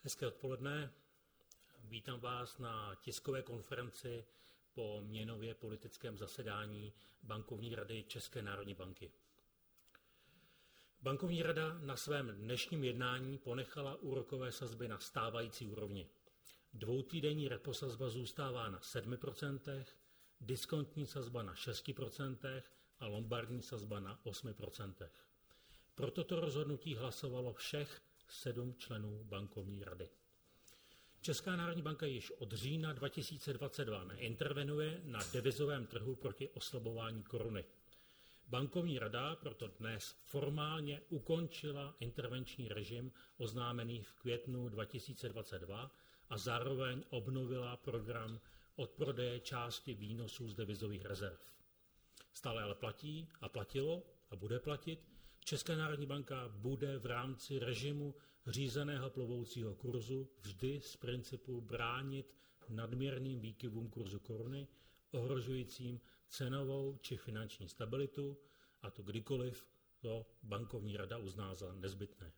Hezké odpoledne. Vítám vás na tiskové konferenci po měnově politickém zasedání Bankovní rady České národní banky. Bankovní rada na svém dnešním jednání ponechala úrokové sazby na stávající úrovni. Dvoutýdenní repo sazba zůstává na 7%, diskontní sazba na 6% a lombardní sazba na 8%. Pro toto rozhodnutí hlasovalo všech 7 členů bankovní rady. Česká národní banka již od října 2022 neintervenuje na devizovém trhu proti oslabování koruny. Bankovní rada proto dnes formálně ukončila intervenční režim oznámený v květnu 2022 a zároveň obnovila program odprodeje části výnosů z devizových rezerv. Stále ale platí a platilo a bude platit, Česká národní banka bude v rámci režimu řízeného plovoucího kurzu vždy z principu bránit nadměrným výkyvům kurzu koruny, ohrožujícím cenovou či finanční stabilitu, a to kdykoliv to bankovní rada uzná za nezbytné.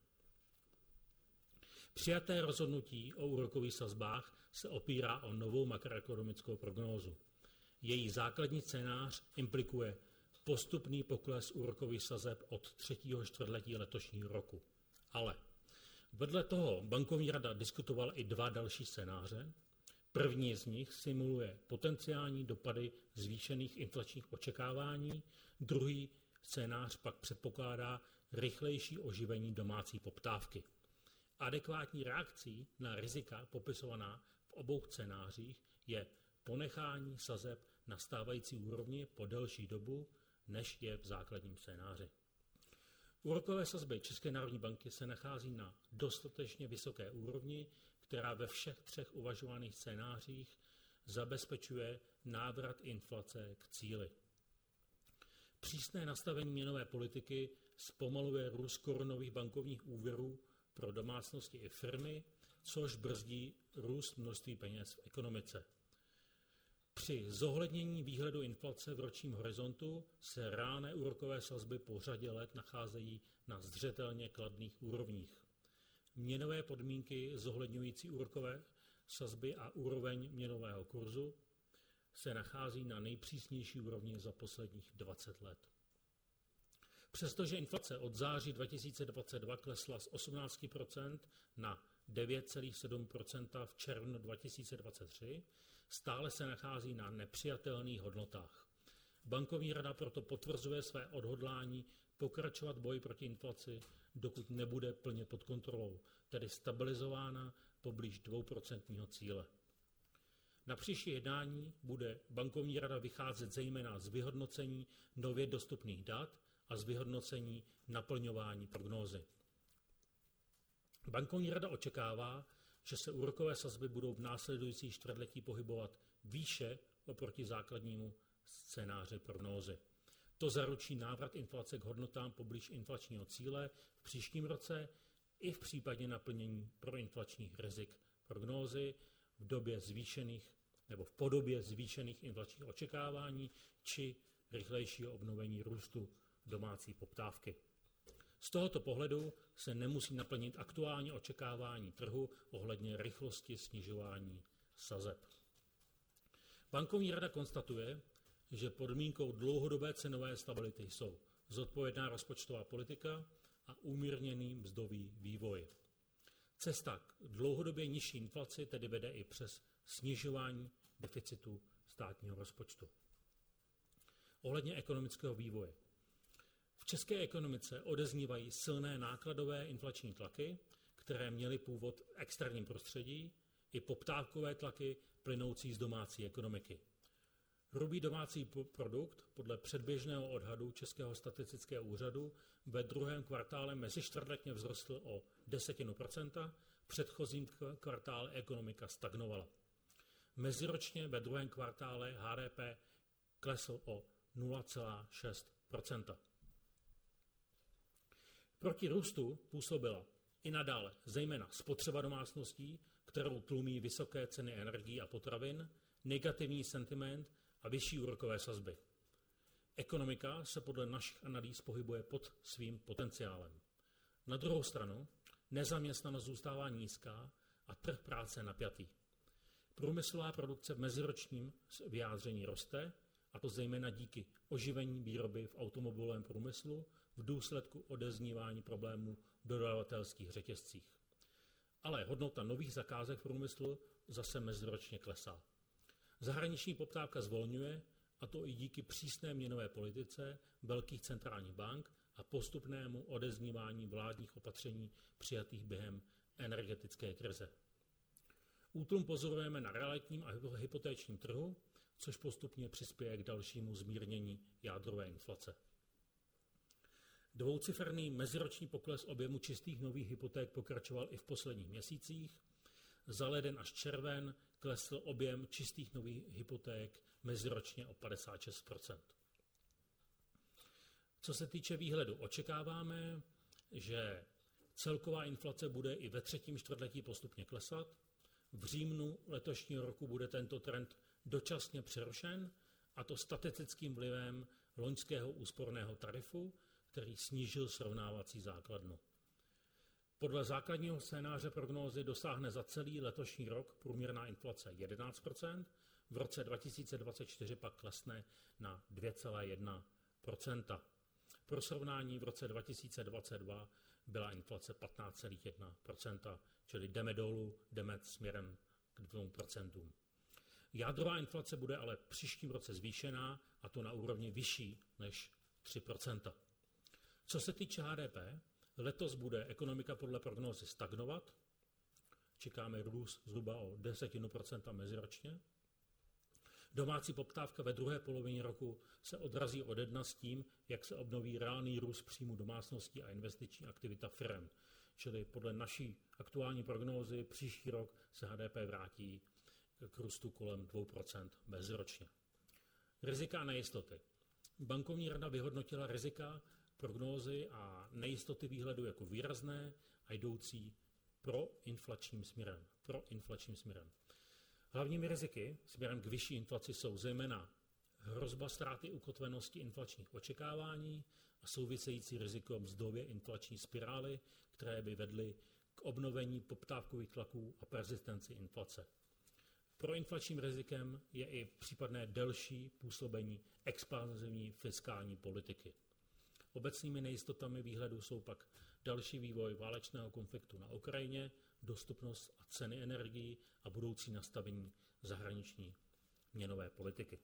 Přijaté rozhodnutí o úrokových sazbách se opírá o novou makroekonomickou prognózu. Její základní scénář implikuje postupný pokles úrokových sazeb od 3. čtvrtletí letošního roku. Ale vedle toho bankovní rada diskutovala i 2 další scénáře. První z nich simuluje potenciální dopady zvýšených inflačních očekávání, druhý scénář pak předpokládá rychlejší oživení domácí poptávky. Adekvátní reakcí na rizika popisovaná v obou scénářích je ponechání sazeb na stávající úrovni po delší dobu, než je v základním scénáři. Úrokové sazby České národní banky se nachází na dostatečně vysoké úrovni, která ve všech 3 uvažovaných scénářích zabezpečuje návrat inflace k cíli. Přísné nastavení měnové politiky zpomaluje růst korunových bankovních úvěrů pro domácnosti i firmy, což brzdí růst množství peněz v ekonomice. Při zohlednění výhledu inflace v ročním horizontu se reálné úrokové sazby po řadě let nacházejí na zřetelně kladných úrovních. Měnové podmínky zohledňující úrokové sazby a úroveň měnového kurzu se nachází na nejpřísnější úrovni za posledních 20 let. Přestože inflace od září 2022 klesla z 18% na 9,7% v červnu 2023, stále se nachází na nepřijatelných hodnotách. Bankovní rada proto potvrzuje své odhodlání pokračovat boji proti inflaci, dokud nebude plně pod kontrolou, tedy stabilizována poblíž 2% cíle. Na příští jednání bude bankovní rada vycházet zejména z vyhodnocení nově dostupných dat a z vyhodnocení naplňování prognózy. Bankovní rada očekává, že se úrokové sazby budou v následující čtvrtletí pohybovat výše oproti základnímu scénáři prognózy. To zaručí návrat inflace k hodnotám poblíž inflačního cíle v příštím roce i v případě naplnění proinflačních rizik prognózy v podobě zvýšených inflačních očekávání či rychlejšího obnovení růstu domácí poptávky. Z tohoto pohledu se nemusí naplnit aktuální očekávání trhu ohledně rychlosti snižování sazeb. Bankovní rada konstatuje, že podmínkou dlouhodobé cenové stability jsou zodpovědná rozpočtová politika a umírněný mzdový vývoj. Cesta k dlouhodobě nižší inflaci tedy vede i přes snižování deficitu státního rozpočtu. Ohledně ekonomického vývoje. V české ekonomice odeznívají silné nákladové inflační tlaky, které měly původ v externím prostředí, i poptávkové tlaky plynoucí z domácí ekonomiky. Hrubý domácí produkt podle předběžného odhadu Českého statistického úřadu ve druhém kvartále mezičtvrtletně vzrostl o 0,1%, v předchozím kvartále ekonomika stagnovala. Meziročně ve druhém kvartále HDP klesl o 0,6%. Proti růstu působila i nadále zejména spotřeba domácností, kterou tlumí vysoké ceny energií a potravin, negativní sentiment a vyšší úrokové sazby. Ekonomika se podle našich analýz pohybuje pod svým potenciálem. Na druhou stranu nezaměstnanost zůstává nízká a trh práce napjatý. Průmyslová produkce v meziročním vyjádření roste, a to zejména díky oživení výroby v automobilovém průmyslu v důsledku odeznívání problémů v dodavatelských řetězcích. Ale hodnota nových zakázek v průmyslu zase meziročně klesá. Zahraniční poptávka zvolňuje, a to i díky přísné měnové politice velkých centrálních bank a postupnému odeznívání vládních opatření přijatých během energetické krize. Útlum pozorujeme na realitním a hypotéčním trhu, což postupně přispěje k dalšímu zmírnění jádrové inflace. Dvouciferný meziroční pokles objemu čistých nových hypoték pokračoval i v posledních měsících. Za leden až červen klesl objem čistých nových hypoték meziročně o 56%. Co se týče výhledu, očekáváme, že celková inflace bude i ve třetím čtvrtletí postupně klesat. V říjnu letošního roku bude tento trend dočasně přerušen, a to statistickým vlivem loňského úsporného tarifu, který snížil srovnávací základnu. Podle základního scénáře prognózy dosáhne za celý letošní rok průměrná inflace 11%, v roce 2024 pak klesne na 2,1%. Pro srovnání v roce 2022 byla inflace 15,1%, čili jdeme dolů, jdeme směrem k 2%. Jádrová inflace bude ale v příštím roce zvýšená, a to na úrovni vyšší než 3%. Co se týče HDP, letos bude ekonomika podle prognózy stagnovat. Čekáme růst zhruba o 0,1% meziročně. Domácí poptávka ve druhé polovině roku se odrazí ode dna s tím, jak se obnoví reálný růst příjmu domácností a investiční aktivita firem. Čili podle naší aktuální prognózy příští rok se HDP vrátí k růstu kolem 2% meziročně. Rizika a nejistoty. Bankovní rada vyhodnotila rizika, prognózy a nejistoty výhledu jako výrazné a jdoucí proinflačním směrem. Hlavními riziky směrem k vyšší inflaci jsou zejména hrozba ztráty ukotvenosti inflačních očekávání a související riziko mzdově inflační spirály, které by vedly k obnovení poptávkových tlaků a persistenci inflace. Proinflačním rizikem je i případné delší působení expanzivní fiskální politiky. Obecnými nejistotami výhledu jsou pak další vývoj válečného konfliktu na Ukrajině, dostupnost a ceny energií a budoucí nastavení zahraniční měnové politiky.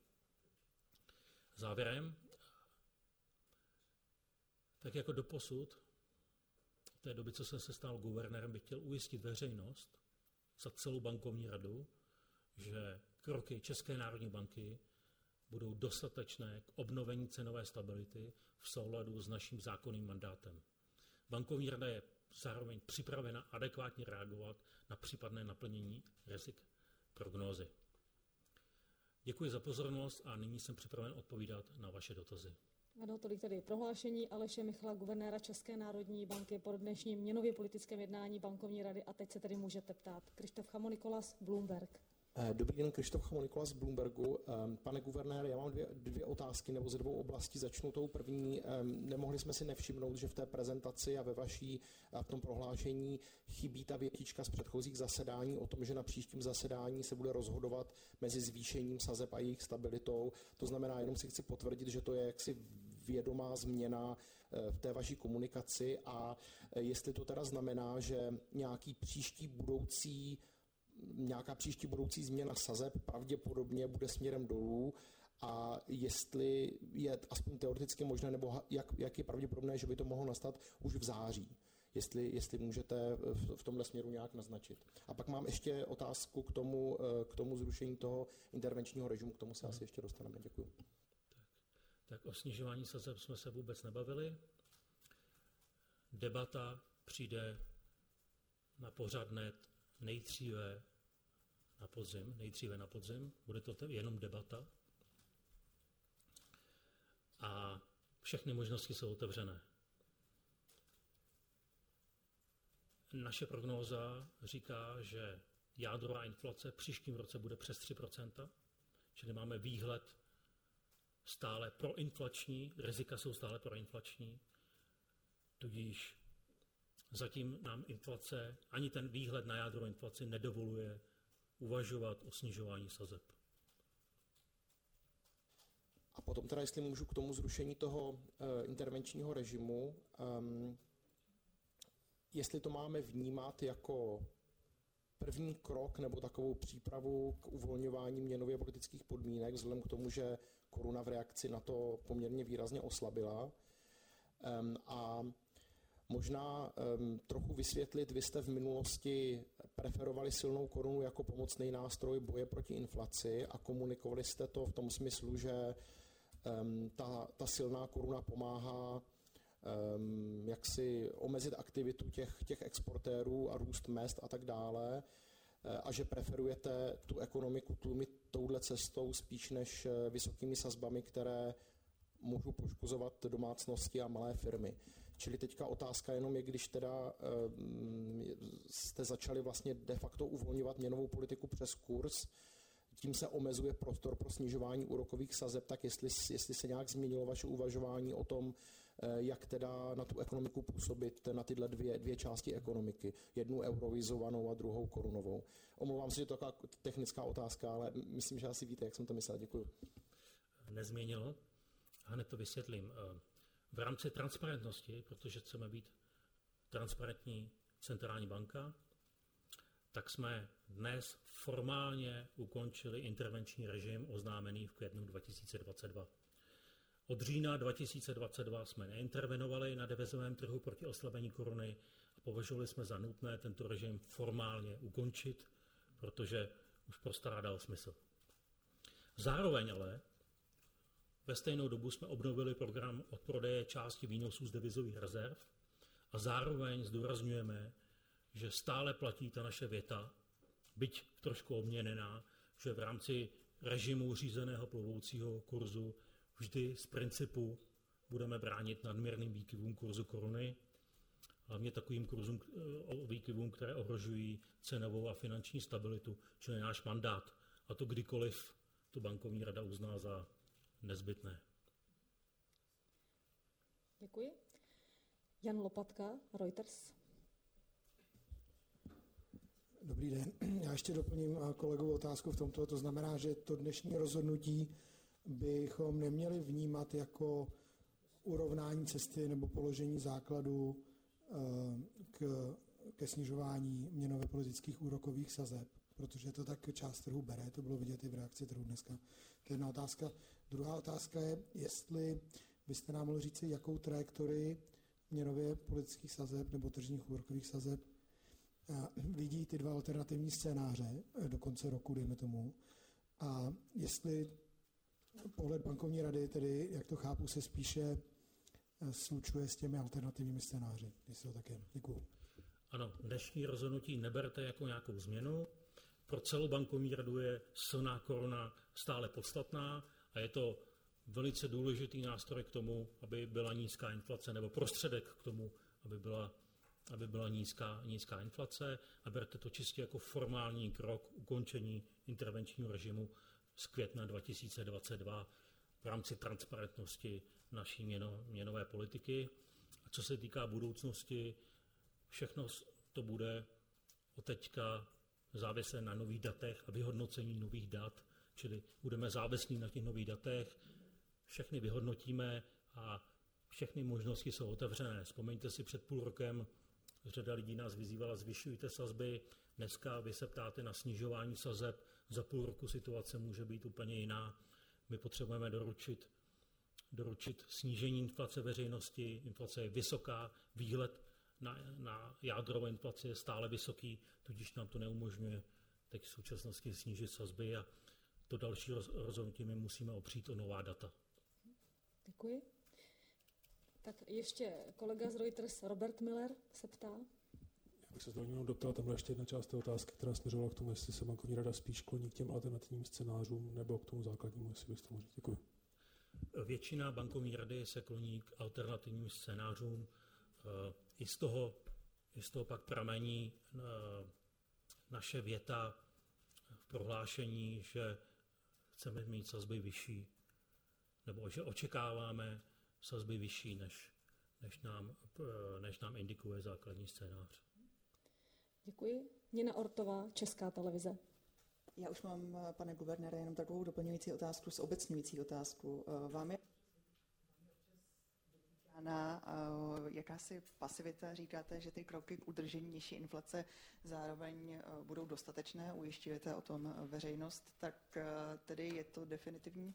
Závěrem, tak jako doposud, v té době, co jsem se stal guvernérem, bych chtěl ujistit veřejnost za celou bankovní radu, že kroky České národní banky budou dostatečné k obnovení cenové stability v souladu s naším zákonným mandátem. Bankovní rada je zároveň připravena adekvátně reagovat na případné naplnění rizik prognózy. Děkuji za pozornost a nyní jsem připraven odpovídat na vaše dotazy. Ano, tolik tedy prohlášení Aleše Michala, guvernéra České národní banky po dnešním měnově politickém jednání bankovní rady, a teď se tedy můžete ptát. Krištof Chamo-Nikolas, Bloomberg. Dobrý den, Krištof Chamo-Nikolas z Bloombergu. Pane guvernére, já mám dvě otázky nebo ze dvou oblastí. Začnu tou první. Nemohli jsme si nevšimnout, že v té prezentaci a v tom prohlášení chybí ta větička z předchozích zasedání o tom, že na příštím zasedání se bude rozhodovat mezi zvýšením sazeb a jejich stabilitou. To znamená, jenom si chci potvrdit, že to je jaksi vědomá změna v té vaší komunikaci, a jestli to teda znamená, že nějaká příští budoucí změna sazeb pravděpodobně bude směrem dolů, a jestli je aspoň teoreticky možné, nebo jak je pravděpodobné, že by to mohlo nastat už v září. Jestli můžete v tomhle směru nějak naznačit. A pak mám ještě otázku k tomu zrušení toho intervenčního režimu, k tomu se asi ještě dostaneme. Děkuji. Tak o snižování sazeb jsme se vůbec nebavili. Debata přijde na pořad net nejdříve na podzim, bude to jenom debata a všechny možnosti jsou otevřené. Naše prognóza říká, že jádrová inflace v příštím roce bude přes 3%, čili máme výhled stále proinflační, rizika jsou stále proinflační, tudíž zatím nám inflace, ani ten výhled na jádro inflaci nedovoluje uvažovat o snižování sazeb. A potom teda, jestli můžu k tomu zrušení toho intervenčního režimu, jestli to máme vnímat jako první krok nebo takovou přípravu k uvolňování měnově politických podmínek, vzhledem k tomu, že koruna v reakci na to poměrně výrazně oslabila. A možná trochu vysvětlit, vy jste v minulosti preferovali silnou korunu jako pomocný nástroj boje proti inflaci a komunikovali jste to v tom smyslu, že ta silná koruna pomáhá jak si omezit aktivitu těch exportérů a růst mezd a tak dále, a že preferujete tu ekonomiku tlumit touhle cestou spíš než vysokými sazbami, které můžou poškozovat domácnosti a malé firmy. Čili teďka otázka jenom je, když teda jste začali vlastně de facto uvolňovat měnovou politiku přes kurz, tím se omezuje prostor pro snižování úrokových sazeb, tak jestli se nějak změnilo vaše uvažování o tom, jak teda na tu ekonomiku působit, na tyhle dvě části ekonomiky. Jednu eurovizovanou a druhou korunovou. Omlouvám se, že to je taková technická otázka, ale myslím, že asi víte, jak jsem to myslel. Děkuji. Nezměnilo. Hned to vysvětlím. V rámci transparentnosti, protože chceme být transparentní centrální banka, tak jsme dnes formálně ukončili intervenční režim oznámený v květnu 2022. Od října 2022 jsme neintervenovali na devizovém trhu proti oslabení koruny a považovali jsme za nutné tento režim formálně ukončit, protože už postrádal smysl. Zároveň ale ve stejnou dobu jsme obnovili program odprodeje části výnosů z devizových rezerv a zároveň zdůrazňujeme, že stále platí ta naše věta, byť trošku obměněná, že v rámci režimu řízeného plovoucího kurzu vždy z principu budeme bránit nadměrným výkyvům kurzu koruny, hlavně takovým výkyvům, které ohrožují cenovou a finanční stabilitu, čili náš mandát, a to kdykoliv tu bankovní rada uzná za nezbytné. Děkuji. Jan Lopatka, Reuters. Dobrý den. Já ještě doplním kolegovou otázku v tomto. To znamená, že to dnešní rozhodnutí bychom neměli vnímat jako urovnání cesty nebo položení základu ke snižování měnově politických úrokových sazeb, protože to tak část trhu bere, to bylo vidět i v reakci trhu dneska. To je jedna otázka. Druhá otázka je, jestli byste nám mohli říci, jakou trajektorii měnově politických sazeb nebo tržních úrokových sazeb vidí ty dva alternativní scénáře do konce roku, dejme tomu, a jestli pohled bankovní rady, tedy, jak to chápu, se spíše slučuje s těmi alternativními scénáři. Jestli to tak je. Děkuju. Ano, dnešní rozhodnutí neberte jako nějakou změnu. Pro celou bankovní radu je silná koruna stále podstatná a je to velice důležitý nástroj k tomu, aby byla nízká inflace, nebo prostředek k tomu, aby byla nízká inflace, a berte to čistě jako formální krok ukončení intervenčního režimu z května 2022 v rámci transparentnosti naší měnové politiky. A co se týká budoucnosti, všechno to bude od teďka závislé na nových datech a vyhodnocení nových dat, čili budeme závislí na těch nových datech, všechny vyhodnotíme a všechny možnosti jsou otevřené. Vzpomeňte si, před půl rokem řada lidí nás vyzývala, zvyšujte sazby, dneska vy se ptáte na snižování sazeb, za půl roku situace může být úplně jiná. My potřebujeme doručit snížení inflace veřejnosti, inflace je vysoká, výhled na jádrovou inflaci je stále vysoký, tudíž nám to neumožňuje teď v současnosti snížit sazby a to další rozhodnutí my musíme opřít o nová data. Děkuji. Tak ještě kolega z Reuters, Robert Miller, se ptá. Já bych se znovu doptal, tam byla ještě jedna část té otázky, která směřovala k tomu, jestli se bankovní rada spíš kloní k těm alternativním scénářům nebo k tomu základnímu, jestli byste mohli. Děkuji. Většina bankovní rady se kloní k alternativním scénářům. I z toho pak pramení naše věta v prohlášení, že chceme mít sazby vyšší, nebo že očekáváme sazby vyšší, než nám indikuje základní scénář. Děkuji. Nina Ortová, Česká televize. Já už mám, pane guvernére, jenom takovou doplňující otázku, zobecňující otázku. Vám je jakási pasivita, říkáte, že ty kroky k udržení nižší inflace zároveň budou dostatečné, ujišťujete o tom veřejnost, tak tedy je to definitivní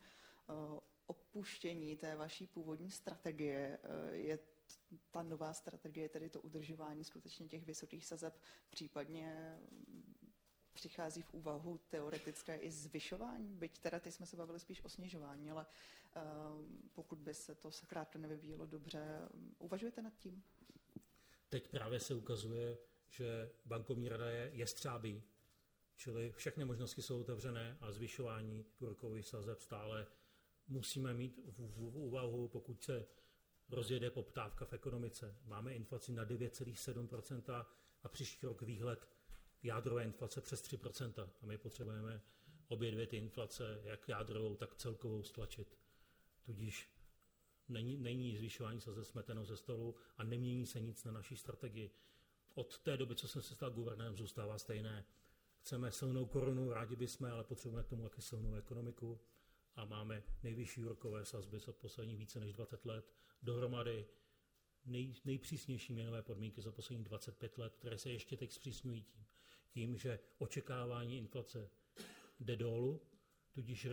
opuštění té vaší původní strategie, je ta nová strategie, tedy to udržování skutečně těch vysokých sazeb, případně přichází v úvahu teoretické i zvyšování, byť teda teď jsme se bavili spíš o snižování, ale pokud by se to zkrátka nevyvíjelo dobře, uvažujete nad tím? Teď právě se ukazuje, že bankovní rada je jestřábí, čili všechny možnosti jsou otevřené a zvyšování úrokových sazeb stále musíme mít v úvahu, pokud se rozjede poptávka v ekonomice. Máme inflaci na 9,7% a příští rok výhled jádrové inflace přes 3%. A my potřebujeme obě dvě ty inflace, jak jádrovou, tak celkovou, stlačit. Tudíž není zvyšování sazeb smeteno ze stolu a nemění se nic na naší strategii. Od té doby, co jsem se stal guvernérem, zůstává stejné. Chceme silnou korunu, rádi bychom, ale potřebujeme k tomu taky silnou ekonomiku. A máme nejvyšší úrokové sazby za poslední více než 20 let. Dohromady nejpřísnější měnové podmínky za poslední 25 let, které se ještě teď zpřísňují tím, že očekávání inflace jde dolů, tudíž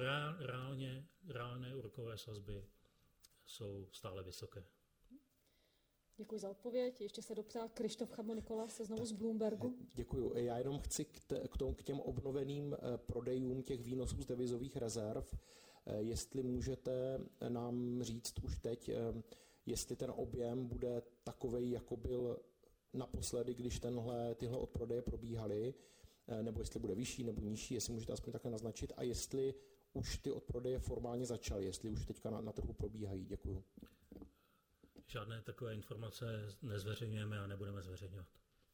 reálné úrokové sazby jsou stále vysoké. Děkuji za odpověď. Ještě se dopřál Krištof Chamo-Nikolas se znovu z Bloombergu. Děkuji. Já jenom chci k těm obnoveným prodejům těch výnosů z devizových rezerv, jestli můžete nám říct už teď, jestli ten objem bude takovej, jako byl naposledy, když tyhle odprodeje probíhaly, nebo jestli bude vyšší nebo nižší, jestli můžete aspoň takhle naznačit, a jestli už ty odprodeje formálně začaly, jestli už teďka na trhu probíhají. Děkuji. Žádné takové informace nezveřejňujeme a nebudeme zveřejňovat.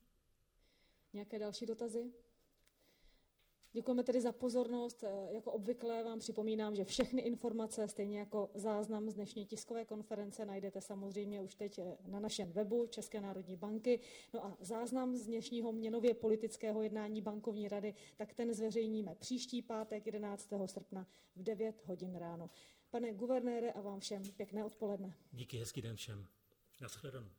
Nějaké další dotazy? Děkujeme tedy za pozornost. Jako obvykle vám připomínám, že všechny informace, stejně jako záznam z dnešní tiskové konference, najdete samozřejmě už teď na našem webu České národní banky. No a záznam z dnešního měnově politického jednání bankovní rady, tak ten zveřejníme příští pátek 11. srpna v 9 hodin ráno. Pane guvernére, a vám všem pěkné odpoledne. Díky, hezký den všem. Naschledanou.